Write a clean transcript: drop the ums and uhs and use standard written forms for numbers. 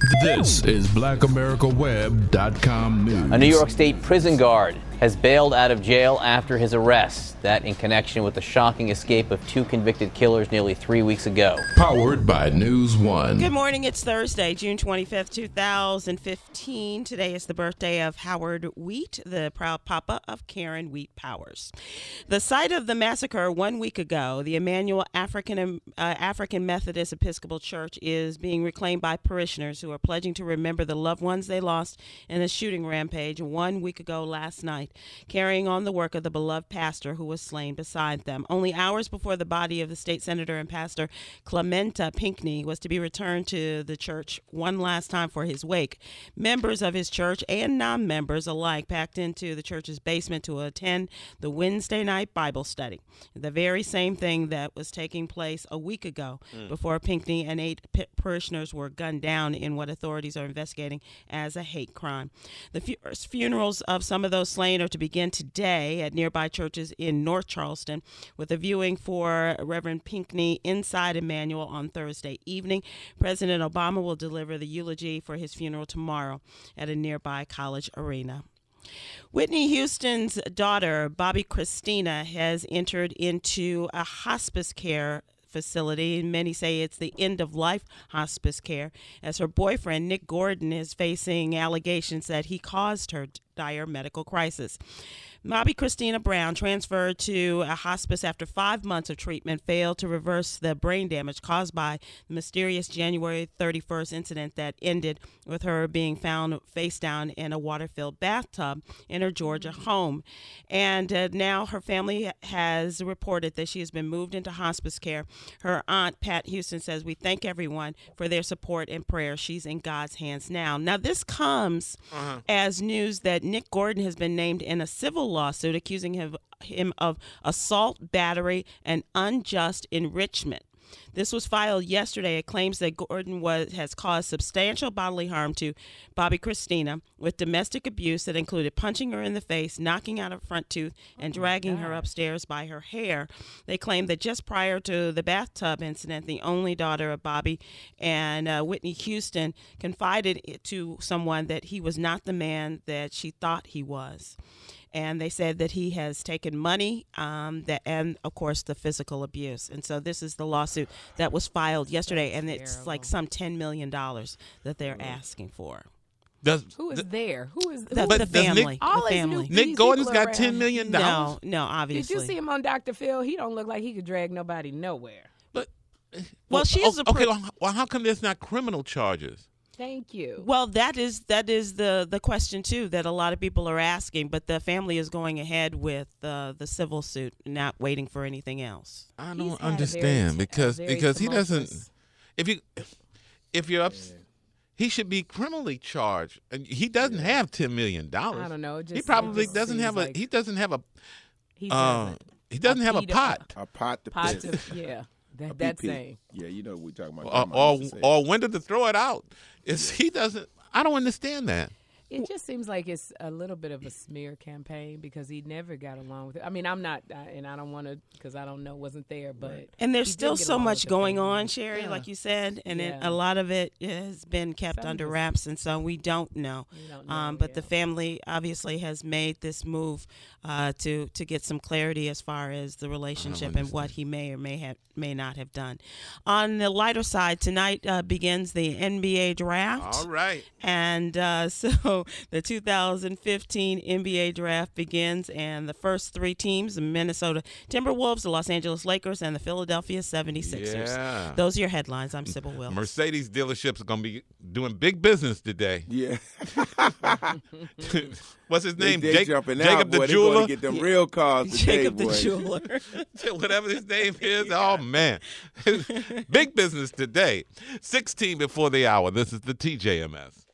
This is BlackAmericaWeb.com news. A New York State prison guard has bailed out of jail after his arrest. That in connection with the shocking escape of two convicted killers nearly 3 weeks ago. Powered by News One. Good morning. It's Thursday, June 25th, 2015. Today is the birthday of Howard Wheat, the proud papa of Karen Wheat Powers. The site of the massacre 1 week ago, the Emmanuel African Methodist Episcopal Church, is being reclaimed by parishioners who are pledging to remember the loved ones they lost in a shooting rampage 1 week ago last night, carrying on the work of the beloved pastor who was slain beside them. Only hours before the body of the state senator and pastor Clementa Pinckney was to be returned to the church one last time for his wake, members of his church and non-members alike packed into the church's basement to attend the Wednesday night Bible study, the very same thing that was taking place a week ago before Pinckney and 8 parishioners were gunned down in what authorities are investigating as a hate crime. The funerals of some of those slain are to begin today at nearby churches in North Charleston, with a viewing for Reverend Pinckney inside Emmanuel on Thursday evening. President Obama will deliver the eulogy for his funeral tomorrow at a nearby college arena. Whitney Houston's daughter, Bobby Christina, has entered into a hospice care facility. Many say it's the end-of-life hospice care, as her boyfriend, Nick Gordon, is facing allegations that he caused her dire medical crisis. Bobby Christina Brown transferred to a hospice after 5 months of treatment failed to reverse the brain damage caused by the mysterious January 31st incident that ended with her being found face down in a water-filled bathtub in her Georgia home. And now her family has reported that she has been moved into hospice care. Her aunt, Pat Houston, says, "We thank everyone for their support and prayer. She's in God's hands now." Now, this comes as news that Nick Gordon has been named in a civil lawsuit accusing him of assault, battery, and unjust enrichment. This was filed yesterday. It claims that Gordon has caused substantial bodily harm to Bobby Christina with domestic abuse that included punching her in the face, knocking out her front tooth, and dragging her upstairs by her hair. They claim that just prior to the bathtub incident, the only daughter of Bobby and Whitney Houston confided to someone that he was not the man that she thought he was. And they said that he has taken money and, of course, the physical abuse. And so this is the lawsuit that was filed yesterday, and it's like some $10 million that they're asking for. Who is there? Who is the family? The family. Nick Gordon's got $10 million? No, obviously. Did you see him on Dr. Phil? He don't look like he could drag nobody nowhere. But she's okay. Well, how come there's not criminal charges? Thank you. Well, that is the question too that a lot of people are asking, but the family is going ahead with the civil suit, not waiting for anything else. I don't understand because he doesn't. If you're he should be criminally charged. He doesn't have $10 million. I don't know. He probably doesn't have a. He doesn't have a. He doesn't. He doesn't have a pot. A pot to piss. Yeah. That saying. Yeah, you know what we're talking about. Or when to throw it out. He doesn't. I don't understand that. It just seems like it's a little bit of a smear campaign because he never got along with it. I mean, I'm not, and I don't want to because I don't know, wasn't there, but. And there's still so much going on, Sherry, like you said, and a lot of it has been kept under wraps, and so we don't know. But the family obviously has made this move to get some clarity as far as the relationship and what he may or may not have done. On the lighter side, tonight begins the NBA draft. All right. And so the 2015 NBA draft begins, and the first 3 teams, the Minnesota Timberwolves, the Los Angeles Lakers, and the Philadelphia 76ers. Yeah. Those are your headlines. I'm Sybil Wills. Mercedes dealerships are going to be doing big business today. Yeah. What's his name? Jacob the Jeweler? Get them real cars today, Jacob the Jeweler. Whatever his name is. Oh, man. Big business today. 16 before the hour. This is the TJMS.